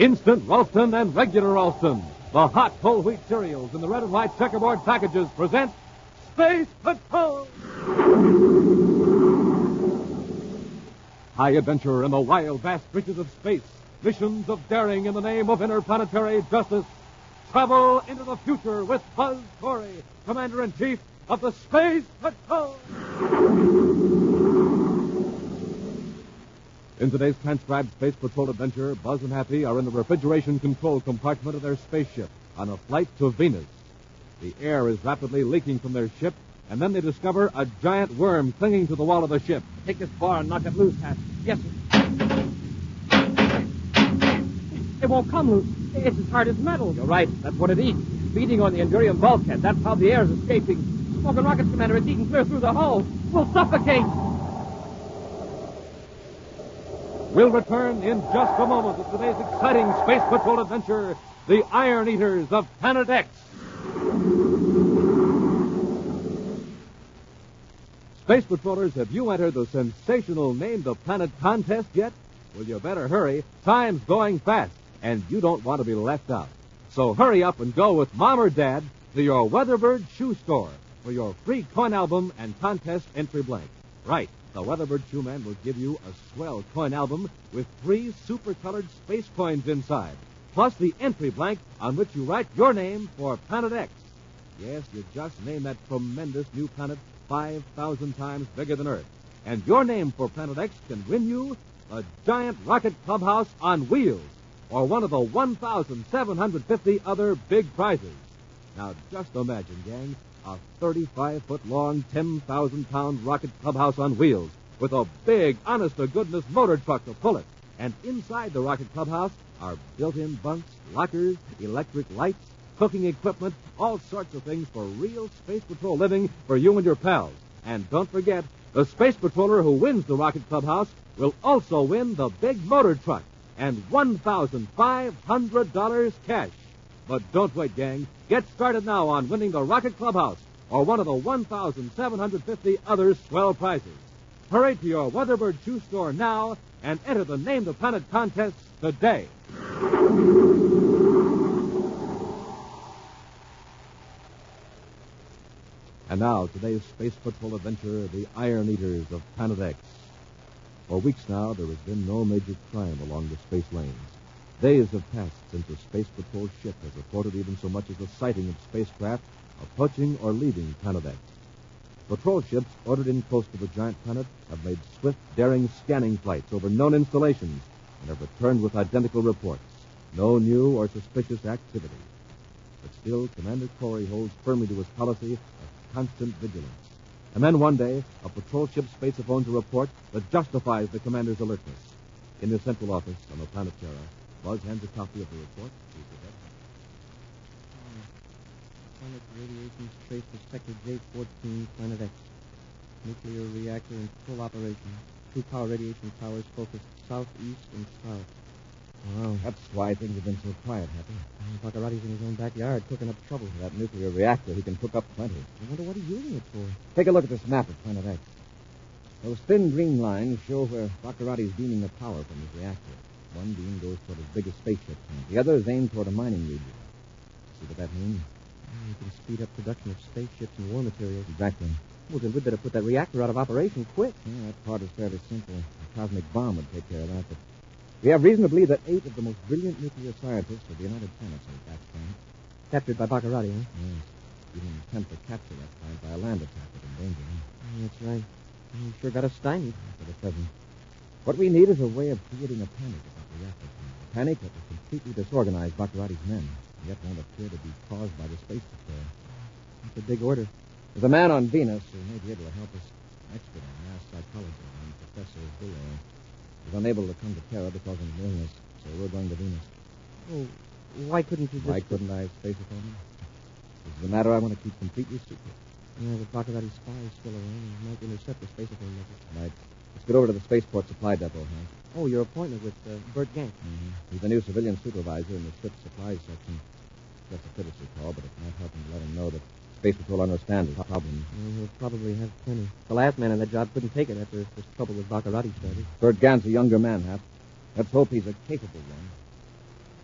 Instant Ralston and regular Ralston, the hot whole wheat cereals in the red and white checkerboard packages present Space Patrol! High adventure in the wild, vast reaches of space. Missions of daring in the name of interplanetary justice. Travel into the future with Buzz Corey, Commander-in-Chief of the Space Patrol! In today's transcribed Space Patrol adventure, Buzz and Happy are in the refrigeration control compartment of their spaceship on a flight to Venus. The air is rapidly leaking from their ship, and then they discover a giant worm clinging to the wall of the ship. Take this bar and knock it loose, Hap. Yes, sir. It won't come loose. It's as hard as metal. You're right. That's what it eats. Feeding on the Endurium bulkhead. That's how the air is escaping. Smoking rockets, Commander. It's eating clear through the hull. We'll suffocate. We'll return in just a moment to today's exciting Space Patrol adventure, the Iron Eaters of Planet X. Space Patrollers, have you entered the sensational Name the Planet contest yet? Well, you better hurry. Time's going fast, and you don't want to be left out. So hurry up and go with Mom or Dad to your Weatherbird shoe store for your free coin album and contest entry blank. Right. The Weatherbird Shoeman will give you a swell coin album with 3 super-colored space coins inside, plus the entry blank on which you write your name for Planet X. Yes, you just name that tremendous new planet 5,000 times bigger than Earth. And your name for Planet X can win you a giant rocket clubhouse on wheels, or one of the 1,750 other big prizes. Now, just imagine, gang, a 35-foot-long, 10,000-pound rocket clubhouse on wheels with a big, honest-to-goodness motor truck to pull it. And inside the rocket clubhouse are built-in bunks, lockers, electric lights, cooking equipment, all sorts of things for real Space Patrol living for you and your pals. And don't forget, the Space Patroller who wins the rocket clubhouse will also win the big motor truck and $1,500 cash. But don't wait, gang. Get started now on winning the Rocket Clubhouse or one of the 1,750 other swell prizes. Hurry to your Weatherbird shoe store now and enter the Name the Planet contest today. And now, today's Space Patrol adventure, the Iron Eaters of Planet X. For weeks now, there has been no major crime along the space lanes. Days have passed since a Space Patrol ship has reported even so much as a sighting of spacecraft approaching or leaving Planet X. Patrol ships ordered in close to the giant planet have made swift, daring scanning flights over known installations and have returned with identical reports. No new or suspicious activity. But still, Commander Corey holds firmly to his policy of constant vigilance. And then one day, a patrol ship spacephones a report that justifies the commander's alertness. In his central office on the planet Terra, Buzz hands a copy of the report. Planet radiation trace to sector J14, Planet X. Nuclear reactor in full operation. 2 power radiation towers focused southeast and south. Well, that's why things have been so quiet, Happy. Baccarati's in his own backyard, cooking up trouble. That nuclear reactor, he can cook up plenty. I wonder what he's using it for. Take a look at this map of Planet X. Those thin green lines show where Baccarati's beaming the power from his reactor. One beam goes toward his biggest spaceship, and the other is aimed toward a mining region. See what that means? You can speed up production of spaceships and war materials. Exactly. Well, then we'd better put that reactor out of operation quick. Yeah, that part is fairly simple. A cosmic bomb would take care of that, but we have reason to believe that 8 of the most brilliant nuclear scientists of the United Planets are at that planet. Captured by Baccarati, huh? Yes. We didn't attempt to capture that planet by a land attack with endanger. That's right. You sure got us stymied. For the present. What we need is a way of creating a panic about the reactor plant. A panic that will completely disorganize Baccarati's men, yet won't appear to be caused by the space patrol. That's a big order. There's a man on Venus who may be able to help us. An expert on mass psychology named Professor Buller. He's unable to come to Terra because of an illness, so we're going to Venus. Oh, why couldn't you just... Why couldn't I space it on him? This is a matter I want to keep completely secret. Yeah, the Baccarati spy is still around. He might intercept the spacephone message. Right. Let's get over to the spaceport supply depot, Hank. Oh, your appointment with Bert Gank. Mm-hmm. He's the new civilian supervisor in the ship's supplies section. Just a courtesy call, but it might help him to let him know that Space Patrol understands his problem. He'll probably have plenty. The last man on that job couldn't take it after this trouble with Baccarati started. Bert Gant's a younger man, Hap. Let's hope he's a capable one.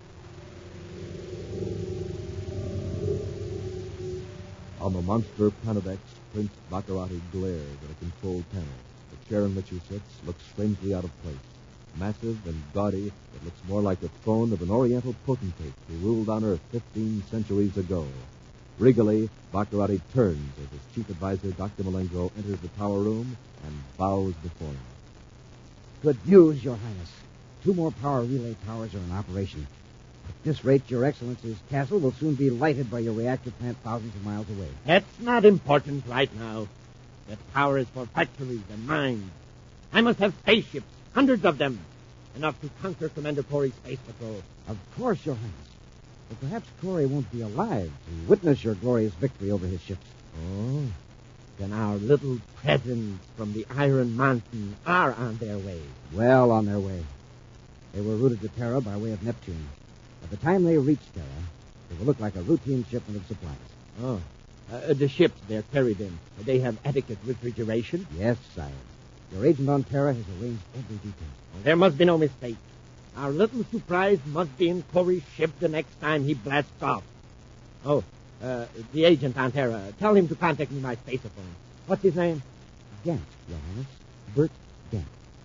On the monster Planet X, Prince Baccarati glares at a control panel. The chair in which he sits looks strangely out of place. Massive and gaudy, it looks more like the throne of an Oriental potentate who ruled on Earth 15 centuries ago. Regally, Baccarati turns as his chief advisor, Dr. Malengo, enters the tower room and bows before him. Good news, Your Highness. 2 more power relay towers are in operation. At this rate, Your Excellency's castle will soon be lighted by your reactor plant thousands of miles away. That's not important right now. That power is for factories and mines. I must have spaceships, hundreds of them, enough to conquer Commander Corey's space patrol. Of course, Your Highness. But perhaps Corey won't be alive to witness your glorious victory over his ships. Oh, then our little presents from the Iron Mountain are on their way. Well on their way. They were routed to Terra by way of Neptune. By the time they reach Terra, they will look like a routine shipment of supplies. Oh, the ships they're carried in, they have adequate refrigeration? Yes, sire. Your agent on Terra has arranged every detail. Well, there must be no mistake. Our little surprise must be in Corey's ship the next time he blasts off. Oh, the agent on Terra. Tell him to contact me by spaceophone. What's his name? Gant, Your Highness. Bert Gant.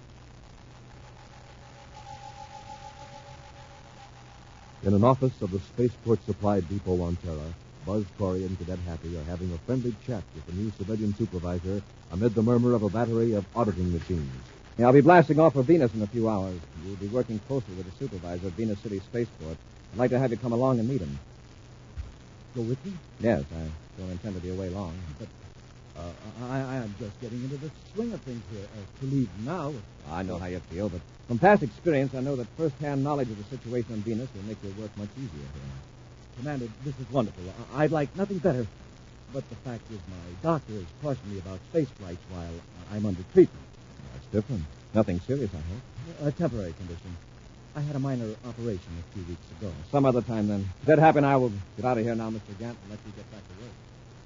In an office of the Spaceport Supply Depot on Terra, Buzz Corey and Cadet Happy are having a friendly chat with the new civilian supervisor amid the murmur of a battery of auditing machines. Yeah, I'll be blasting off for Venus in a few hours. You'll be working closely with the supervisor at Venus City Spaceport. I'd like to have you come along and meet him. Go with me? Yes, I don't intend to be away long. But I am just getting into the swing of things here. To leave now... I know how you feel, but from past experience, I know that first-hand knowledge of the situation on Venus will make your work much easier here. Commander, this is wonderful. I'd like nothing better. But the fact is my doctor has cautioned me about space flights while I'm under treatment. That's different. Nothing serious, I hope. A temporary condition. I had a minor operation a few weeks ago. Some other time, then. Cadet Happy and I will get out of here now, Mr. Gant, and let you get back to work.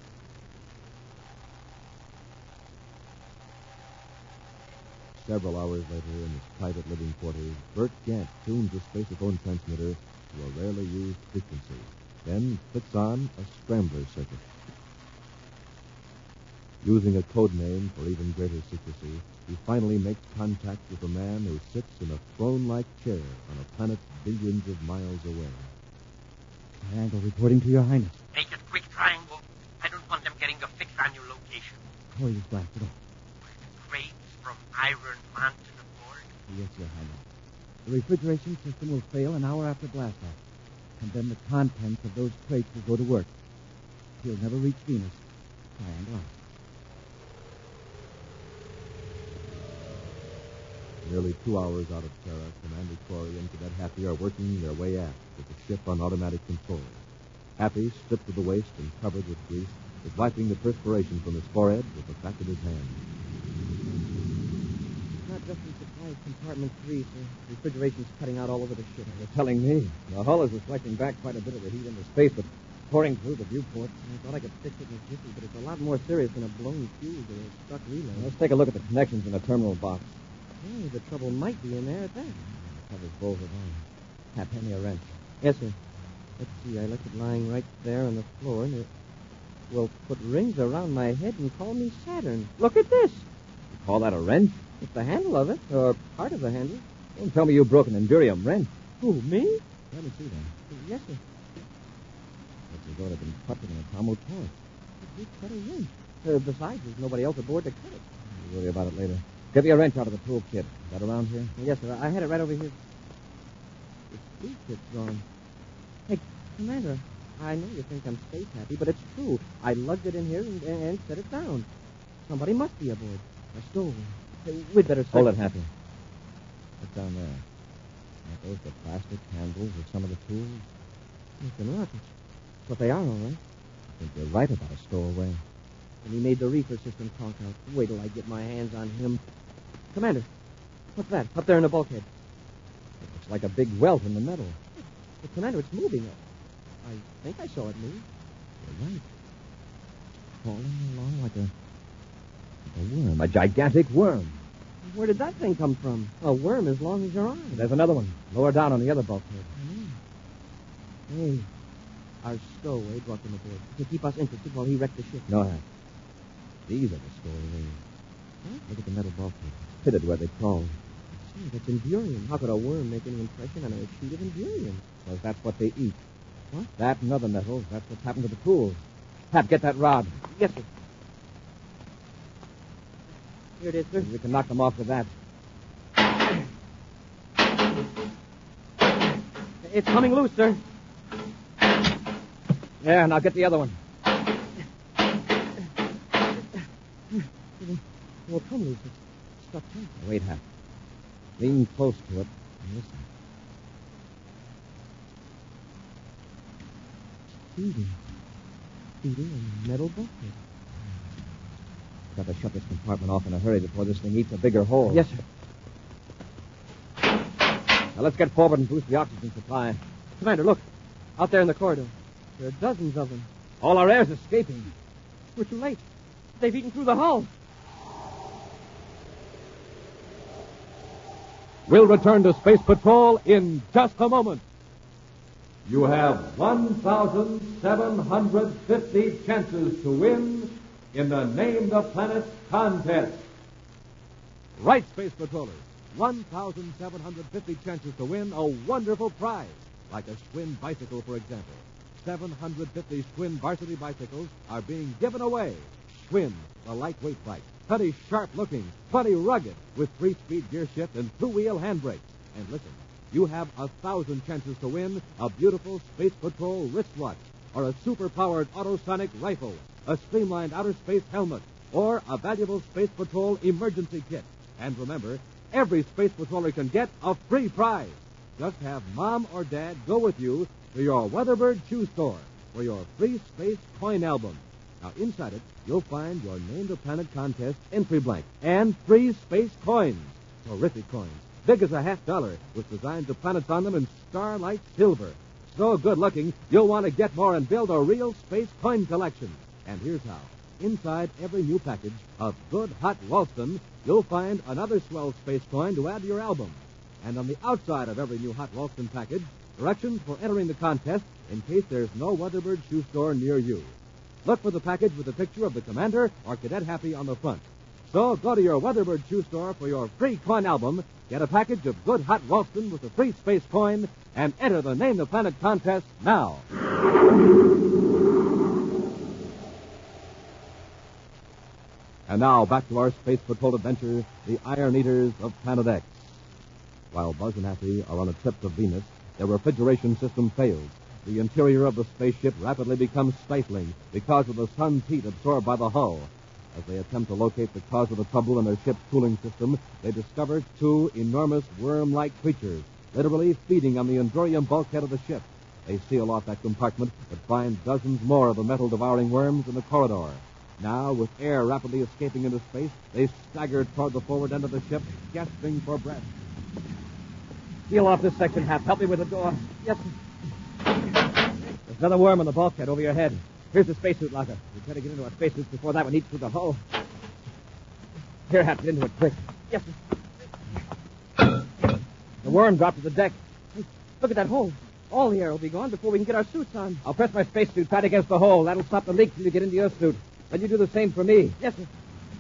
Several hours later, in his private living quarters, Bert Gant tunes the spaceophone transmitter to a rarely used frequency, then clicks on a scrambler circuit. Using a code name for even greater secrecy, he finally makes contact with a man who sits in a throne-like chair on a planet billions of miles away. Triangle reporting to Your Highness. Make it quick, Triangle. I don't want them getting a fix on your location. Corey is blasted off. Crates from Iron Mountain aboard? Yes, Your Highness. The refrigeration system will fail an hour after blastoff. And then the contents of those crates will go to work. He'll never reach Venus. Triangle out. Nearly 2 hours out of Terra, Commander Corey and Cadet Happy are working their way aft with the ship on automatic control. Happy, stripped to the waist and covered with grease, is wiping the perspiration from his forehead with the back of his hand. Not just in supply compartment 3, sir. Refrigeration's cutting out all over the ship. You're telling me. The hull is reflecting back quite a bit of the heat into space, but pouring through the viewport. I thought I could fix it in a jiffy, but it's a lot more serious than a blown fuse or a stuck relay. Let's take a look at the connections in the terminal box. Hey, the trouble might be in there at that. The cover's bolted on. Hand me a wrench. Yes, sir. Let's see, I left it lying right there on the floor, and it will put rings around my head and call me Saturn. Look at this. You call that a wrench? It's the handle of it, or part of the handle. Don't tell me you broke an Endurium wrench. Who, me? Let me see that. Yes, sir. Looks as though it had been cut with an atomo torch. We cut a wrench. Besides, there's nobody else aboard to cut it. We'll worry about it later. Get me a wrench out of the tool kit. Is that around here? Yes, sir. I had it right over here. The tool kit's gone. Hey, Commander, I know you think I'm space happy, but it's true. I lugged it in here and set it down. Somebody must be aboard. A stowaway. We'd better... Hold it, Happy. What's down there? Aren't those the plastic handles of some of the tools? Looking rockets. But they are, all right. I think you're right about a stowaway. And he made the reefer system conk out. Wait till I get my hands on him. Commander, what's that? Up there in the bulkhead. It looks like a big welt in the metal. But, Commander, it's moving. I think I saw it move. You're right. Crawling along like a worm. A gigantic worm. Where did that thing come from? A worm as long as your arm. There's another one. Lower down on the other bulkhead. Hey, Our stowaway brought them aboard to keep us interested while he wrecked the ship. No, Hap. These are the stowaways. Huh? Look at the metal bulkhead. Pitted where they crawled. Say, that's Endurium. How could a worm make any impression on a sheet of Endurium? Because that's what they eat. What? That and other metals. That's what's happened to the pools. Hap, get that rod. Yes, sir. Here it is, sir. We can knock them off with that. It's coming loose, sir. Yeah, now get the other one. It won't come loose. It's stuck tight. Wait, Hap. Lean close to it and listen. Feeding. Feeding a metal bucket. Got to shut this compartment off in a hurry before this thing eats a bigger hole. Yes, sir. Now let's get forward and boost the oxygen supply. Commander, look. Out there in the corridor. There are dozens of them. All our air's escaping. We're too late. They've eaten through the hull. We'll return to Space Patrol in just a moment. You have 1,750 chances to win in the Name the Planet contest. Right, Space Patrollers. 1,750 chances to win a wonderful prize, like a Schwinn bicycle, for example. 750 Schwinn varsity bicycles are being given away. Schwinn, the lightweight bike. Plenty sharp-looking, plenty rugged, with 3-speed gear shift and 2-wheel handbrakes. And listen, you have 1,000 chances to win a beautiful Space Patrol wristwatch, or a super-powered autosonic rifle, a streamlined outer space helmet, or a valuable Space Patrol emergency kit. And remember, every Space Patroller can get a free prize. Just have Mom or Dad go with you to your Weatherbird shoe store for your free space coin album. Now, inside it, you'll find your Name the Planet contest entry blank and free space coins. Terrific coins, big as a $50, with designs of planets on them in starlight silver. So good-looking, you'll want to get more and build a real space coin collection. And here's how. Inside every new package of good hot Ralston, you'll find another swell space coin to add to your album. And on the outside of every new hot Ralston package, directions for entering the contest in case there's no Weatherbird shoe store near you. Look for the package with a picture of the Commander or Cadet Happy on the front. So go to your Weatherbird shoe store for your free coin album, get a package of good hot Ralston with a free space coin, and enter the Name the Planet contest now. And now, back to our Space Patrol adventure, the Iron Eaters of Planet X. While Buzz and Happy are on a trip to Venus, their refrigeration system fails. The interior of the spaceship rapidly becomes stifling because of the sun's heat absorbed by the hull. As they attempt to locate the cause of the trouble in their ship's cooling system, they discover 2 enormous worm-like creatures, literally feeding on the Endurium bulkhead of the ship. They seal off that compartment, but find dozens more of the metal-devouring worms in the corridor. Now, with air rapidly escaping into space, they stagger toward the forward end of the ship, gasping for breath. Seal off this section, Hap. Help me with the door. Yes, sir. There's another worm on the bulkhead over your head. Here's the spacesuit locker. We try to get into our spacesuits before that one eats through the hull. Here, Hap, get into it quick. Yes, sir. The worm dropped to the deck. Hey, look at that hole. All the air will be gone before we can get our suits on. I'll press my spacesuit tight against the hole. That'll stop the leak till you get into your suit. Then you do the same for me. Yes, sir.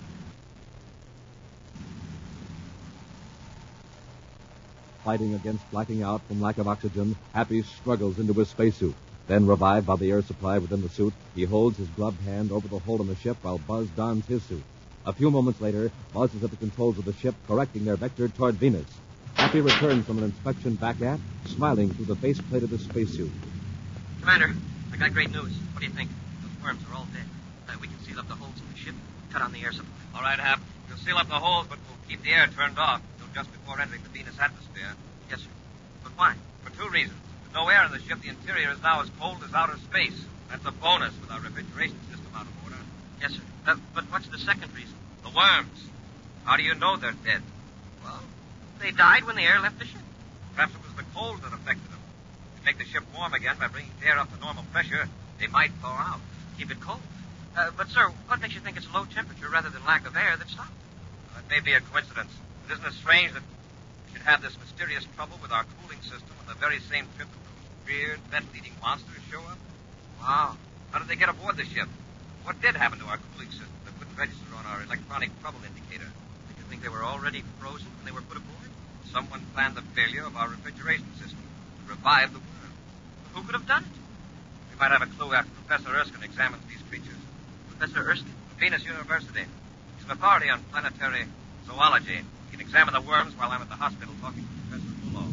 Fighting against blacking out from lack of oxygen, Happy struggles into his spacesuit. Then, revived by the air supply within the suit, he holds his gloved hand over the hole in the ship while Buzz dons his suit. A few moments later, Buzz is at the controls of the ship, correcting their vector toward Venus. Happy returns from an inspection back at, smiling through the faceplate of his spacesuit. Commander, I got great news. What do you think? Those worms are all dead. We can seal up the holes in the ship, cut on the air supply. All right, Hap. We'll seal up the holes, but we'll keep the air turned off until just before entering the Venus atmosphere. Yes, sir. But why? For 2 reasons. With no air in the ship, the interior is now as cold as outer space. That's a bonus with our refrigeration system out of order. Yes, sir. But what's the second reason? The worms. How do you know they're dead? Well, they died when the air left the ship. Perhaps it was the cold that affected them. If we make the ship warm again by bringing the air up to normal pressure, they might thaw out. Keep it cold. But, sir, what makes you think it's low temperature rather than lack of air that stopped it? That may be a coincidence. But isn't it strange that we should have this mysterious trouble with our cooling system on the very same trip that those weird, metal-eating monsters show up? Wow. How did they get aboard the ship? What did happen to our cooling system that wouldn't register on our electronic trouble indicator? Do you think they were already frozen when they were put aboard? Someone planned the failure of our refrigeration system to revive the worm. Who could have done it? We might have a clue after Professor Erskine examines these creatures. Professor Erskine? Venus University. He's an authority on planetary zoology. He can examine the worms while I'm at the hospital talking to Professor Bulow.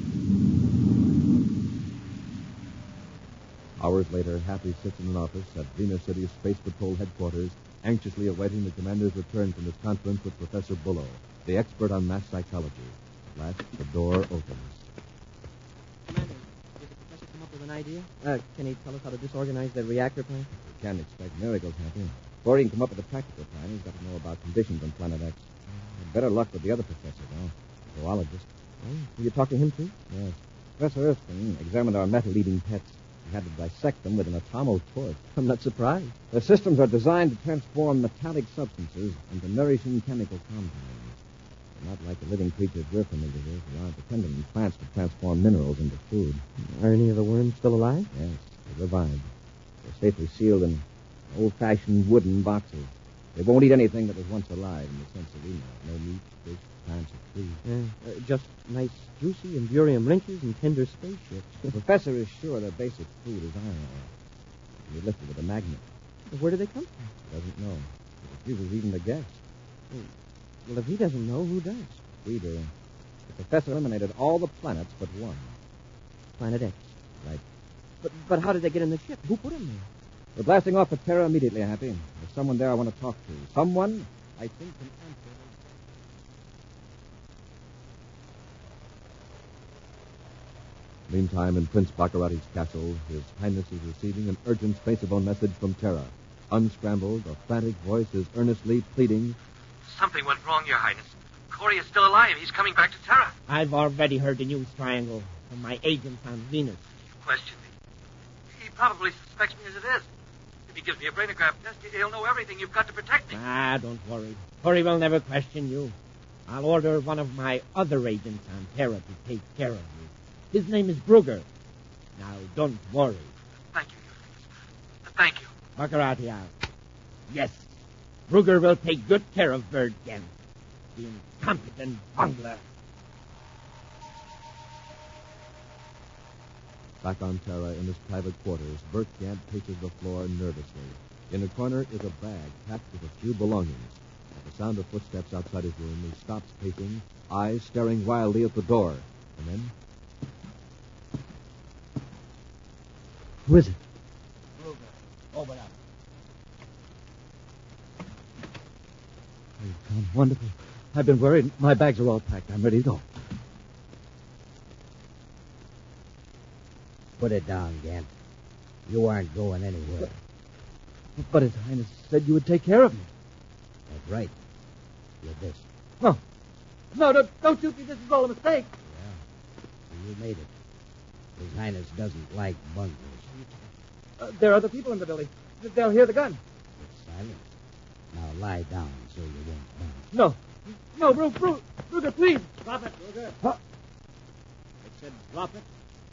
Hours later, Happy sits in an office at Venus City's Space Patrol headquarters, anxiously awaiting the commander's return from his conference with Professor Bulow, the expert on mass psychology. At last, the door opens. Commander, did the professor come up with an idea? Can he tell us how to disorganize the reactor plant? You can't expect miracles, Happy. Before he can come up with a practical plan, he's got to know about conditions on Planet X. Better luck with the other professor, though. The zoologist. Oh, will you talk to him, too? Yes. Professor Erskine examined our metal-eating pets. He had to dissect them with an atomo torch. I'm not surprised. Their systems are designed to transform metallic substances into nourishing chemical compounds. They're not like the living creatures we're familiar with. They aren't dependent on plants to transform minerals into food. Are any of the worms still alive? Yes, they revived. They're safely sealed in old-fashioned wooden boxes. They won't eat anything that was once alive in the sense that we know. No meat, fish, plants, or trees. Just nice, juicy Imperium wrenches and tender spaceships. The professor is sure their basic food is iron ore. We lifted with a magnet. Where do they come from? He doesn't know. He refuses even to guess. Well, if he doesn't know, who does? We do. The professor eliminated all the planets but one. Planet X. Right. But how did they get in the ship? Who put them there? We're blasting off for Terra immediately, Happy. There's someone there I want to talk to. Someone I think can answer. Meantime, in Prince Baccarati's castle, His Highness is receiving an urgent spaceophone message from Terra. Unscrambled, a frantic voice is earnestly pleading. Something went wrong, Your Highness. Corey is still alive. He's coming back to Terra. I've already heard the news, Triangle, from my agents on Venus. You question me. He probably suspects me as it is. If he gives me a brainograph test, he'll know everything. You've got to protect me. Don't worry. Corey will never question you. I'll order one of my other agents on Terra to take care of you. His name is Brugger. Now, don't worry. Thank you, Your Highness. Thank you. Baccarati out. Yes, Brugger will take good care of Bird Gant, the incompetent bungler. Back on Terra in his private quarters, Bert Gant paces the floor nervously. In a corner is a bag packed with a few belongings. At the sound of footsteps outside his room, he stops pacing, eyes staring wildly at the door. And then... Who is it? Brugger, open up. Oh, you've come. Wonderful. I've been worried. My bags are all packed. I'm ready to go. Put it down, Gant. You aren't going anywhere. But His Highness said you would take care of me. That's right. You're this. No. No, don't shoot me. This is all a mistake. Yeah. So you made it. His Highness doesn't like bunglers. There are other people in the building. They'll hear the gun. It's silent. Now lie down so you won't bounce. No, Brugger, please. Drop it, Brugger. Huh? I said drop it.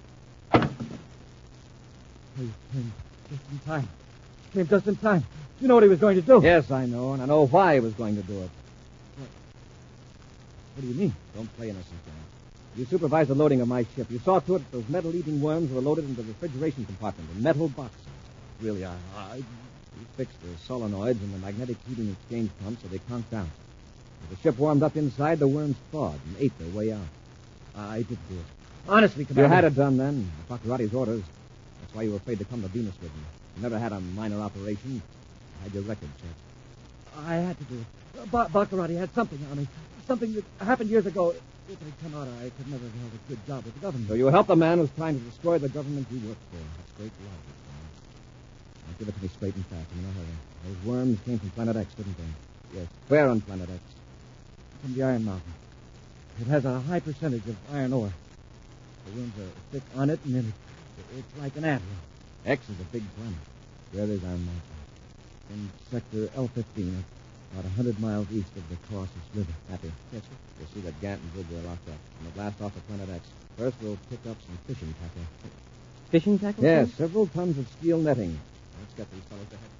Oh, you came just in time. Came just in time. You know what he was going to do. Yes, I know, and I know why he was going to do it. What do you mean? Don't play innocent, Gant. You supervised the loading of my ship. You saw to it that those metal-eating worms were loaded into the refrigeration compartment in metal boxes. Really, You fixed the solenoids and the magnetic heating exchange pump so they conked out. As the ship warmed up inside, the worms thawed and ate their way out. I didn't do it. Honestly, Commander. You had it done then, at Baccarati's orders. That's why you were afraid to come to Venus with me. You never had a minor operation. I had your record checked. I had to do it. Baccarati had something on me. Something that happened years ago. If it had come out, I could never have held a good job with the government. So you helped the man who's trying to destroy the government you work for. That's great logic, Gant. Now give it to me straight and fast. I'm in a hurry. Those worms came from Planet X, didn't they? Yes. Where on Planet X? From the Iron Mountain. It has a high percentage of iron ore. The worms are thick on it, and then it's like an anthill. X is a big planet. Where is Iron Mountain? In sector L15, about 100 miles east of the Colossus River. Happy. Yes, sir. You'll see that Gant and Brugger are locked up. And we'll blast off at Planet X. First, we'll pick up some fishing tackle. Fishing tackle? Yes, several tons of steel netting. Let's get these fellows ahead.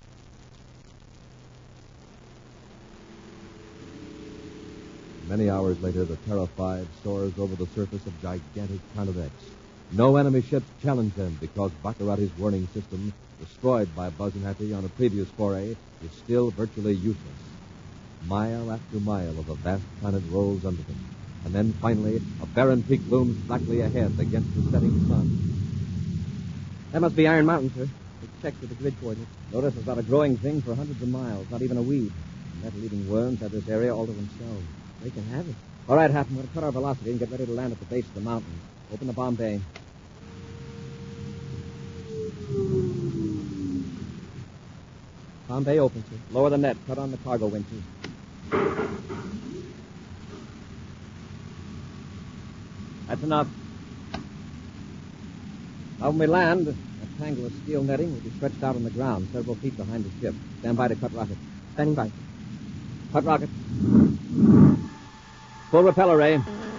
Many hours later, the Terra 5 soars over the surface of gigantic Planet X. No enemy ships challenge them because Baccarati's warning system, destroyed by Buzz and Happy on a previous foray, is still virtually useless. Mile after mile of the vast planet rolls under them. And then, finally, a barren peak looms blackly ahead against the setting sun. That must be Iron Mountain, sir. We checked with the grid coordinates. Notice it's not a growing thing for hundreds of miles, not even a weed. The metal-eating worms have this area all to themselves. They can have it. All right, Hap, I'm going to cut our velocity and get ready to land at the base of the mountain. Open the bomb bay. Bomb bay open, sir. Lower the net. Cut on the cargo winches. That's enough. Now, when we land, a tangle of steel netting will be stretched out on the ground several feet behind the ship. Stand by to cut rockets. Standing by. Cut rockets. Full repeller ray.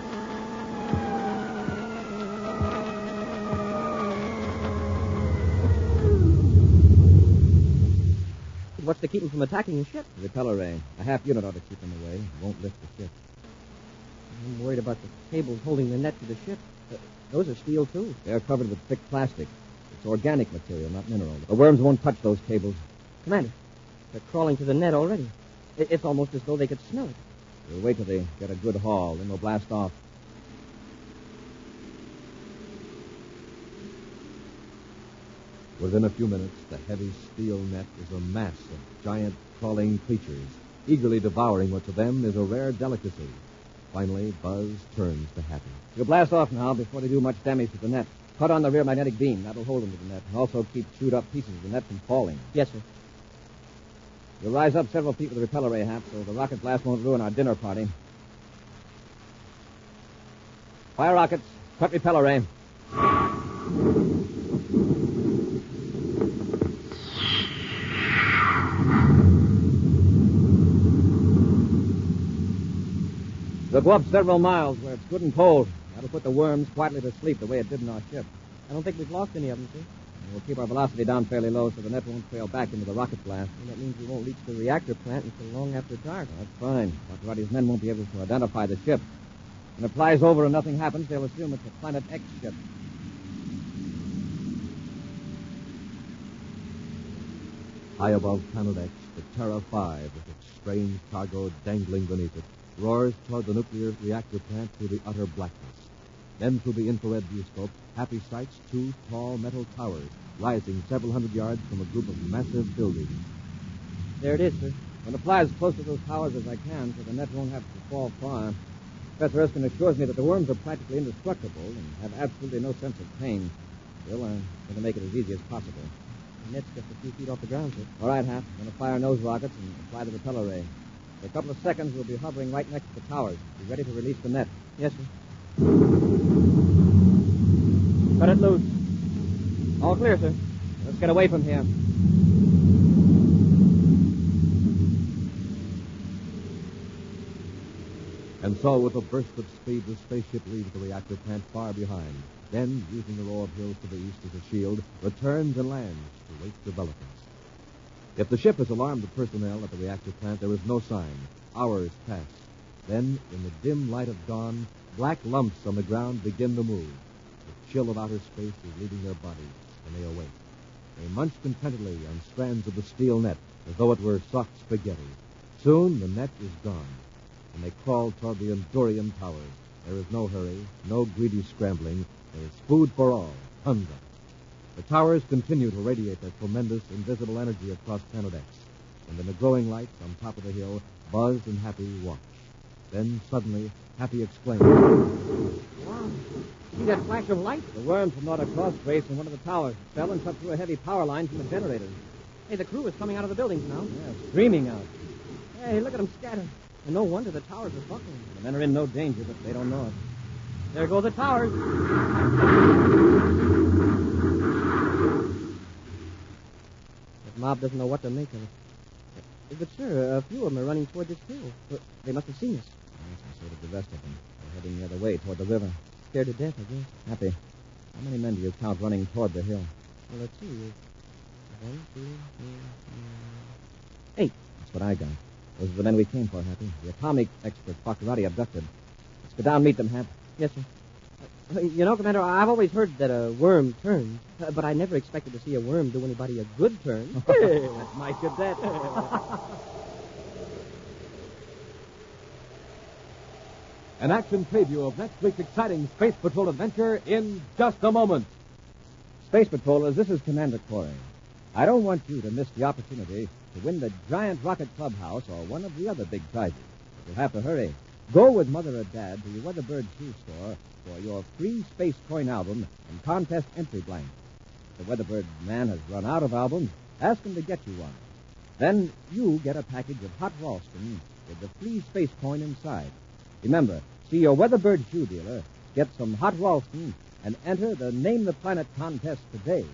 What's to keep them from attacking the ship? The repeller ray. A half unit ought to keep them away. It won't lift the ship. I'm worried about the cables holding the net to the ship. Those are steel, too. They're covered with thick plastic. It's organic material, not mineral. The worms won't touch those cables. Commander, they're crawling to the net already. It's almost as though they could smell it. We'll wait till they get a good haul, then we'll blast off. Within a few minutes, the heavy steel net is a mass of giant crawling creatures, eagerly devouring what to them is a rare delicacy. Finally, Buzz turns to Happy. We'll blast off now before they do much damage to the net. Cut on the rear magnetic beam. That'll hold them to the net. And also keep chewed-up pieces of the net from falling. Yes, sir. We'll rise up several feet with the repeller ray, Hap, so the rocket blast won't ruin our dinner party. Fire rockets. Cut repeller ray. They'll go up several miles where it's good and cold. That'll put the worms quietly to sleep the way it did in our ship. I don't think we've lost any of them, sir. And we'll keep our velocity down fairly low so the net won't trail back into the rocket blast. And that means we won't reach the reactor plant until long after dark. That's fine. Baccarati's men won't be able to identify the ship. When it flies over and nothing happens, they'll assume it's a Planet X ship. High above Planet X, the Terra 5, with its strange cargo dangling beneath it, roars toward the nuclear reactor plant through the utter blackness. Then through the infrared viewscope, Happy sights two tall metal towers rising several hundred yards from a group of massive buildings. There it is, sir. I'm going to fly as close to those towers as I can so the net won't have to fall far. Professor Erskine assures me that the worms are practically indestructible and have absolutely no sense of pain. Still, I'm going to make it as easy as possible. The net's just a few feet off the ground, sir. All right, Hap. I'm going to fire nose rockets and apply the repeller ray. For a couple of seconds, we'll be hovering right next to the towers. Be ready to release the net. Yes, sir. Cut it loose. All clear, sir. Let's get away from here. And so, with a burst of speed, the spaceship leaves the reactor plant far behind. Then, using the row of hills to the east as a shield, returns and lands to wait developments. If the ship has alarmed the personnel at the reactor plant, there is no sign. Hours pass. Then, in the dim light of dawn, black lumps on the ground begin to move. The chill of outer space is leaving their bodies, and they awake. They munch contentedly on strands of the steel net, as though it were soft spaghetti. Soon, the net is gone, and they crawl toward the Endurian towers. There is no hurry, no greedy scrambling. There is food for all, tons of it. The towers continue to radiate their tremendous, invisible energy across Planet X. And in the growing lights on top of the hill, Buzz and Happy watch. Then, suddenly, Happy exclaims, Wow. See that flash of light? The worms from North Cross race in one of the towers. It fell and cut through a heavy power line from the generators. Hey, the crew is coming out of the buildings now. Yeah, screaming out. Hey, look at them scatter. And no wonder the towers are buckling. The men are in no danger, but they don't know it. There go the towers. The mob doesn't know what to make of it. But, sir, a few of them are running toward this hill. But they must have seen us. Yes, and so did the rest of them. They're heading the other way, toward the river. Scared to death, I guess. Happy, how many men do you count running toward the hill? Well, let's see. 1, 2, 3, 4. That's what I got. Those are the men we came for, Happy. The atomic expert Baccarati abducted. Let's go down and meet them, Hap. Yes, sir. You know, Commander, I've always heard that a worm turns, but I never expected to see a worm do anybody a good turn. That's my cadet. An action preview of next week's exciting Space Patrol adventure in just a moment. Space Patrollers, this is Commander Corey. I don't want you to miss the opportunity to win the Giant Rocket Clubhouse or one of the other big prizes. You'll have to hurry. Go with Mother or Dad to your Weatherbird shoe store for your free Space Coin album and contest entry blank. If the Weatherbird man has run out of albums, ask him to get you one. Then you get a package of hot Ralston with the free Space Coin inside. Remember, see your Weatherbird shoe dealer, get some hot Ralston, and enter the Name the Planet contest today.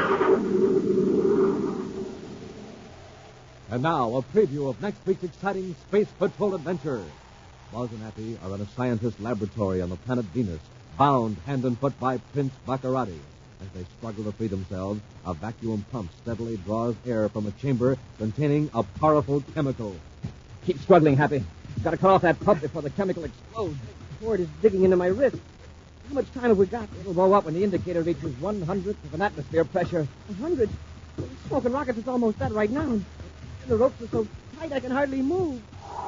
And now, a preview of next week's exciting Space Patrol adventure. Buzz and Happy are in a scientist's laboratory on the planet Venus, bound hand and foot by Prince Baccarati. As they struggle to free themselves, a vacuum pump steadily draws air from a chamber containing a powerful chemical. Keep struggling, Happy. You've got to cut off that pump before the chemical explodes. The cord is digging into my wrist. How much time have we got? It'll blow up when the indicator reaches 1/100th of an atmosphere pressure. 100? Smoking rockets is almost that right now. And the ropes are so tight I can hardly move.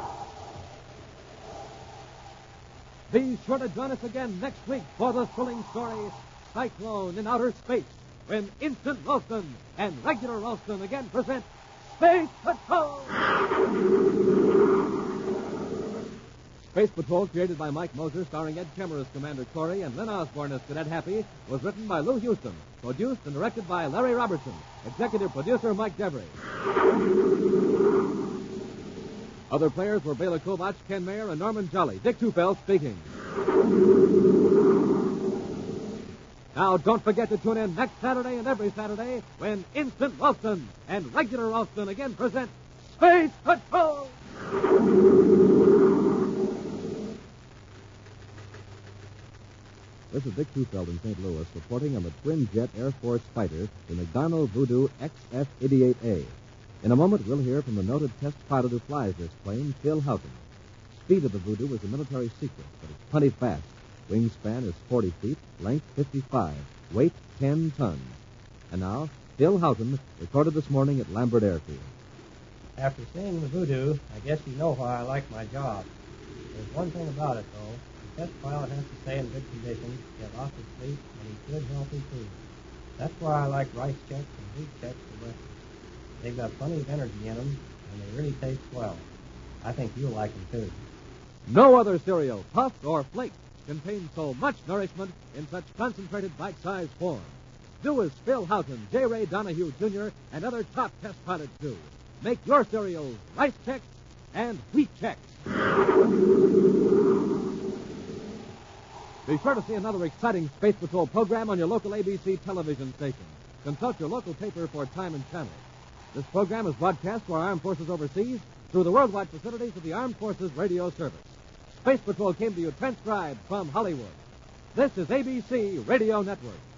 Be sure to join us again next week for the thrilling story, Cyclone in Outer Space, when Instant Ralston and Regular Ralston again present Space Patrol! Space Patrol, created by Mike Moser, starring Ed Kemmer as Commander Corey and Len Osborne as Cadet Happy, was written by Lou Houston, produced and directed by Larry Robertson, executive producer Mike Devery. Other players were Bela Kovach, Ken Mayer, and Norman Jolly. Dick Tufeld speaking. Now, don't forget to tune in next Saturday and every Saturday when Instant Ralston and Regular Ralston again present Space Patrol! This is Dick Tufeld in St. Louis reporting on the twin-jet Air Force fighter, the McDonnell Voodoo XF-88A. In a moment, we'll hear from the noted test pilot who flies this plane, Phil Houghton. Speed of the Voodoo is a military secret, but it's plenty fast. Wingspan is 40 feet, length 55, weight 10 tons. And now, Phil Houghton, recorded this morning at Lambert Airfield. After seeing the Voodoo, I guess you know why I like my job. There's one thing about it, though. The test pilot has to stay in good condition, get lots of sleep, and eat good, healthy food. That's why I like rice checks and wheat checks for breakfast. They've got plenty of energy in them, and they really taste well. I think you'll like them, too. No other cereal, puffed or flaked, contains so much nourishment in such concentrated bite-sized form. Do as Phil Houghton, J. Ray Donahue, Jr., and other top test pilots do. Make your cereals rice checks and wheat checks. Be sure to see another exciting Space Patrol program on your local ABC television station. Consult your local paper for time and channel. This program is broadcast to our armed forces overseas through the worldwide facilities of the Armed Forces Radio Service. Space Patrol came to you transcribed from Hollywood. This is ABC Radio Network.